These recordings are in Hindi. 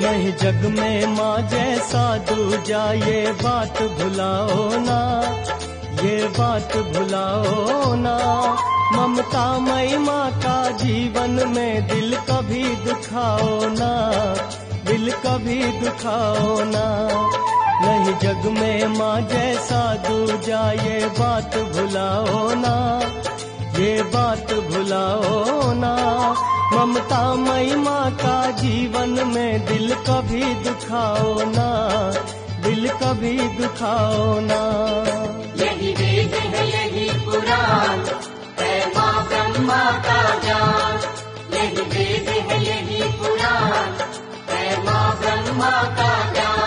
नहीं जग में माँ जैसा दूजा, ये बात भुलाओ ना, ये बात भुलाओ ना। ममता मई माँ का जीवन में दिल कभी दुखाओ ना, दिल कभी दुखाओ ना। नहीं जग में माँ जैसा दूजा, ये बात भुलाओ ना, ये बात भुलाओ ना। ममता मई माँ का जीवन में दिल कभी दुखाओ ना, दिल कभी दुखाओ ना। यही वेद है यही पुराण है माँ ब्रह्मा का ज्ञान, यही वेद है यही पुराण है माँ ब्रह्मा का ज्ञान।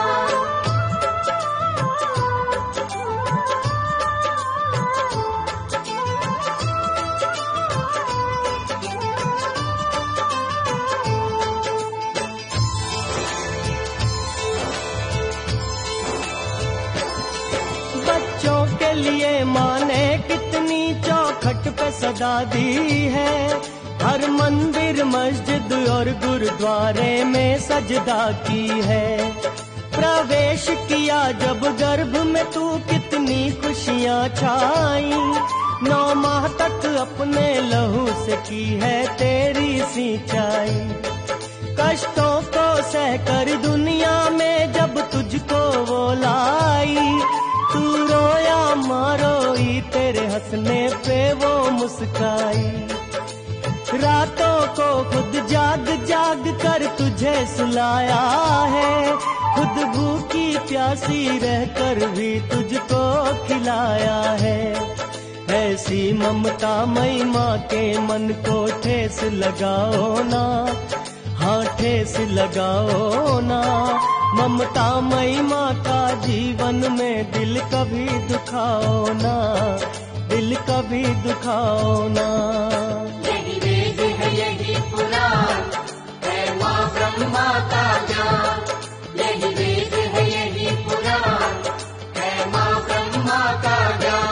लिए माँ ने कितनी चौखट पे सदा दी है, हर मंदिर मस्जिद और गुरुद्वारे में सजदा की है। प्रवेश किया जब गर्भ में तू कितनी खुशियाँ छाई, 9 माह तक अपने लहू से की है तेरी सिंचाई। कष्टों को सहकर दुनिया में जब तुझको वो लाई, तू रोया मारोई तेरे हंसने पे वो मुस्काई। रातों को खुद जाग जाग कर तुझे सुलाया है, खुद भूखी प्यासी रहकर भी तुझको खिलाया है। ऐसी ममता मई माँ के मन को ठेस लगाओ ना, हाँ ठेस लगाओ ना। ममता मई माँ का जीवन में दिल कभी दुखाओ ना, दिल कभी दुखाओ ना। यही वेद है यही पुराण है माँ ब्रह्मा का ज्ञान, यही वेद है यही पुराण है माँ ब्रह्मा का ज्ञान।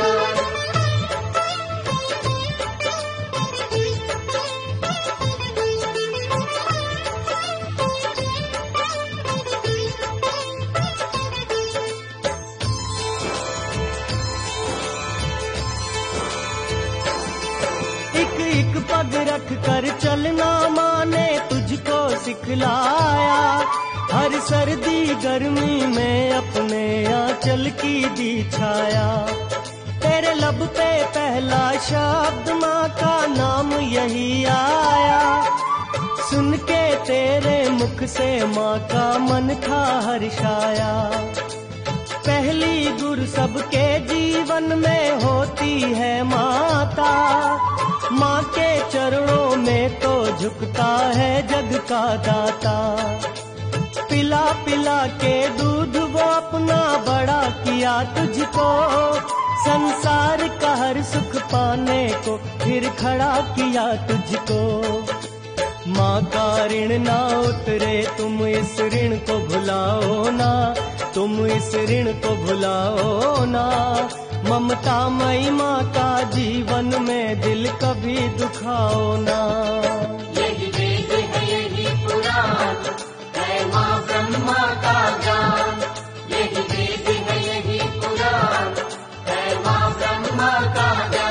एक पग रख कर चलना माँ ने तुझको सिखलाया, हर सर्दी गर्मी में अपने आंचल की दी छाया। तेरे लब पे पहला शब्द माँ का नाम यही आया, सुन के तेरे मुख से माँ का मन था हर्षाया। पहली गुरु सबके जीवन में होती है माता, माँ के चरणों में तो झुकता है जग का दाता। पिला पिला के दूध वो अपना बड़ा किया तुझको, संसार का हर सुख पाने को फिर खड़ा किया तुझको। माँ का ऋण ना उतरे तुम इस ऋण को भुलाओ ना, तुम इस ऋण को भुलाओ ना। ममता मई माँ का जीवन में दिल कभी दुखाओ ना। यही वेद है यही पुराण है माँ ब्रह्मा का ज्ञान, यही वेद है यही पुराण है माँ ब्रह्मा का ज्ञान।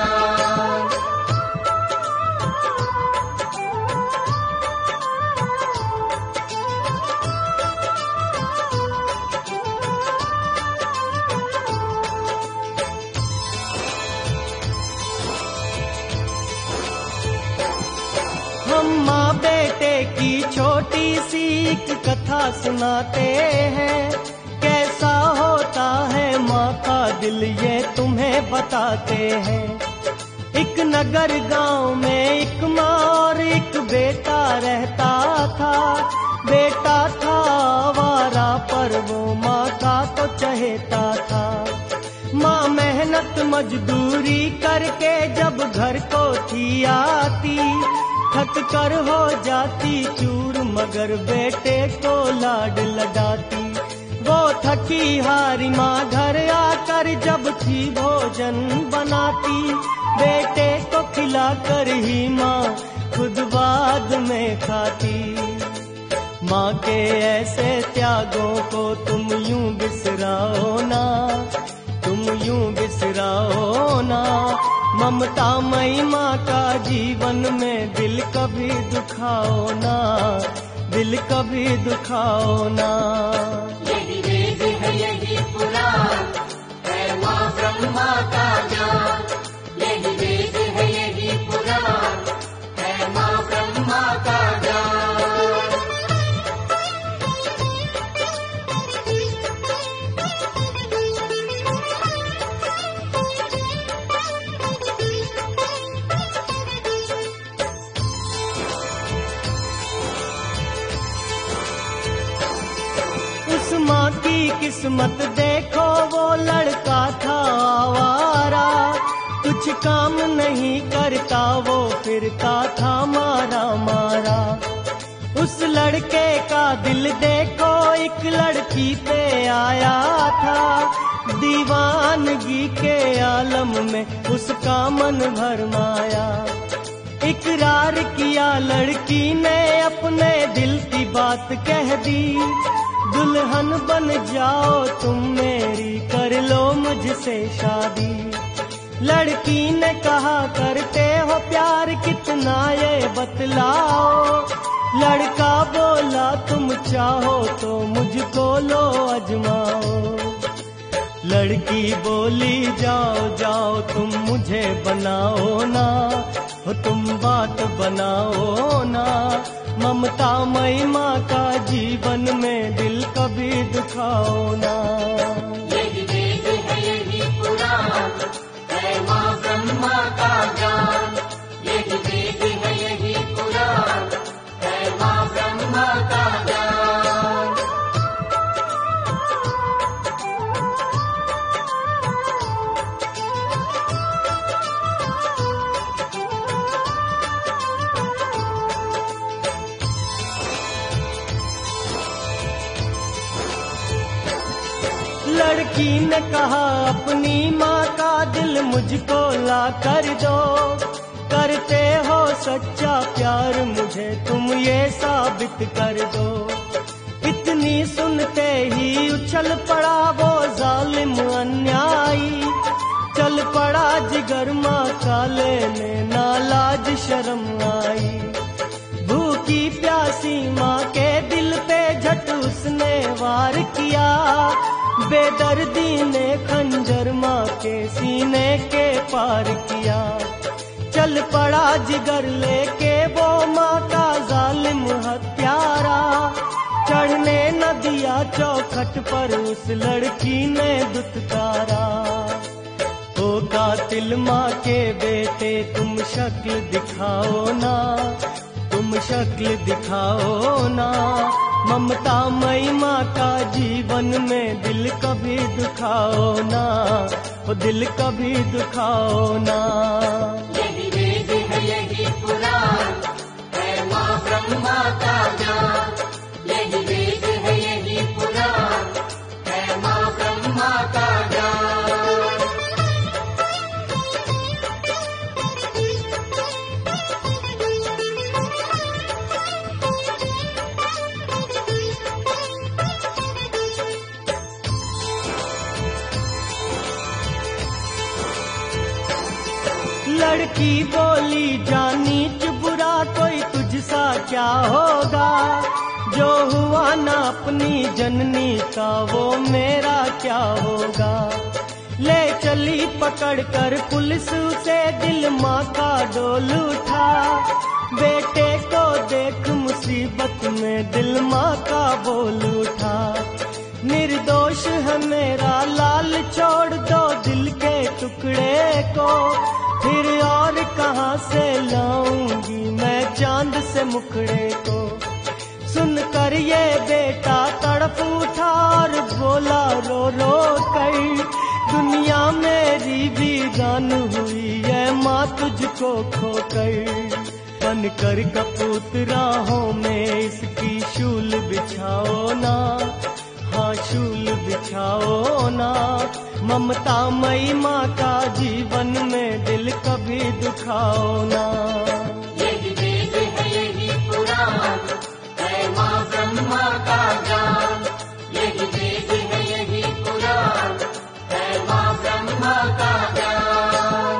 हम माँ बेटे की छोटी सी एक कथा सुनाते हैं, कैसा होता है माँ का दिल ये तुम्हें बताते हैं। एक नगर गांव में एक माँ और एक बेटा रहता था। बेटा था आवारा पर वो माँ का तो चहेता था। माँ मेहनत मजदूरी करके जब घर को थी आती, थक कर हो जाती चूर मगर बेटे को लाड लगाती। वो थकी हारी माँ घर आकर जब थी भोजन बनाती, बेटे को खिलाकर ही माँ खुद बाद में खाती। माँ के ऐसे त्यागों को तुम यूं बिसराओ ना, तुम यूं बिसराओ ना। ममता मई माँ का जीवन में दिल कभी दुखाओ ना, दिल कभी दुखाओ ना। यही वेद है यही पुराण है माँ ब्रह्मा का ज्ञान, यही वेद है यही पुराण है माँ ब्रह्मा का ज्ञान। उस माँ की किस्मत देखो, वो लड़का था आवारा, कुछ काम नहीं करता, वो फिरता था मारा मारा। उस लड़के का दिल देखो, एक लड़की पे आया था, दीवानगी के आलम में उसका मन भरमाया। इकरार किया लड़की ने, अपने दिल की बात कह दी, दुल्हन बन जाओ तुम मेरी, कर लो मुझसे शादी। लड़की ने कहा करते हो प्यार कितना ये बतलाओ, लड़का बोला तुम चाहो तो मुझको लो अजमाओ। लड़की बोली जाओ जाओ तुम मुझे बनाओ ना, हो तुम बात बनाओ ना। ममता मई माँ का जीवन में दिल कभी दुखाओ ना। यही वेद है यही पुराण है माँ ब्रह्मा का ज्ञान, यही वेद है यही पुराण है माँ ब्रह्मा का ज्ञान। लड़की ने कहा अपनी माँ का दिल मुझको ला कर दो, करते हो सच्चा प्यार मुझे तुम ये साबित कर दो। इतनी सुनते ही उछल पड़ा वो जालिम अन्यायी, चल पड़ा जिगर माँ का लेने, ना लाज शर्म आई। भूखी प्यासी माँ के दिल पे झट उसने वार किया, बेदर्दी ने खंजर माँ के सीने के पार किया। चल पड़ा जिगर लेके वो माँ का जालिम हत्यारा, चढ़ने न दिया चौखट पर उस लड़की ने दुत्कारा। ओ कातिल माँ के बेटे तुम शक्ल दिखाओ ना, तुम शक्ल दिखाओ ना। ममता मई माँ का जीवन में दिल कभी दुखाओ ना, ओ दिल कभी दुखाओ ना। यही वेद है यही पुराण है माँ ब्रह्मा का ज्ञान, यही वेद है यही पुराण है माँ ब्रह्मा का ज्ञान। लड़की बोली जानी बुरा कोई तुझसा क्या होगा, जो हुआ ना अपनी जननी का वो मेरा क्या होगा। ले चली पकड़ कर पुलिस उसे, दिल माँ का डोल उठा, बेटे को देख मुसीबत में दिल माँ का बोल उठा। निर्दोष है मेरा लाल छोड़ दो दिल के टुकड़े को, फिर और कहाँ से लाऊंगी मैं चांद से मुखड़े को। सुनकर ये बेटा तड़प उठा और बोला रो रो कर, दुनिया मेरी वीरान हुई है माँ तुझको खोकर। बन कर कपूत राहों में इसकी शूल बिछाओ ना, हाँ शूल बिछाओ ना। ममता मई माँ का जीवन में दिल कभी दुखाओ ना। यही वेद है यही पुराण है माँ ब्रह्मा ब्रह्मा का ज्ञान, यही वेद है यही पुराण, है माँ ब्रह्मा का ज्ञान।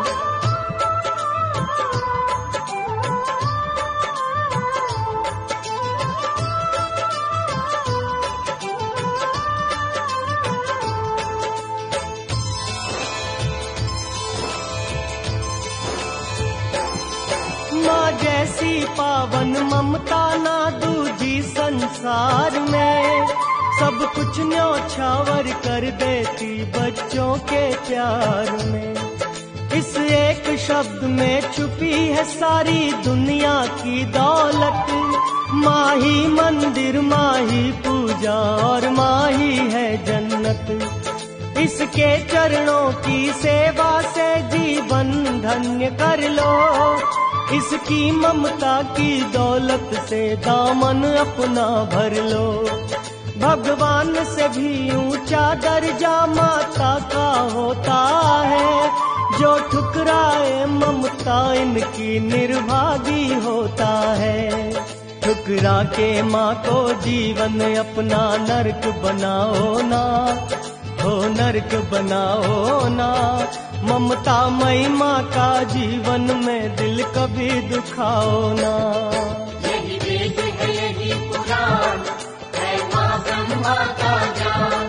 माँ जैसी पावन ममता ना दूजी संसार में, सब कुछ न्योछावर कर देती बच्चों के प्यार में। इस एक शब्द में छुपी है सारी दुनिया की दौलत, माँ ही मंदिर, माँ ही पूजा और माँ ही है जन्नत। इसके चरणों की सेवा से जीवन धन्य कर लो, इसकी ममता की दौलत से दामन अपना भर लो। भगवान से भी ऊंचा दर्जा माता का होता है, जो ठुकराए ममता इनकी निर्भागी होता है। ठुकरा के माँ को जीवन अपना नरक बनाओ ना, हो नरक बनाओ ना। ममता मई माँ का जीवन में दिल कभी दुखाओ ना। यही वेद है यही पुराण, है माँ ब्रह्मा का ज्ञान,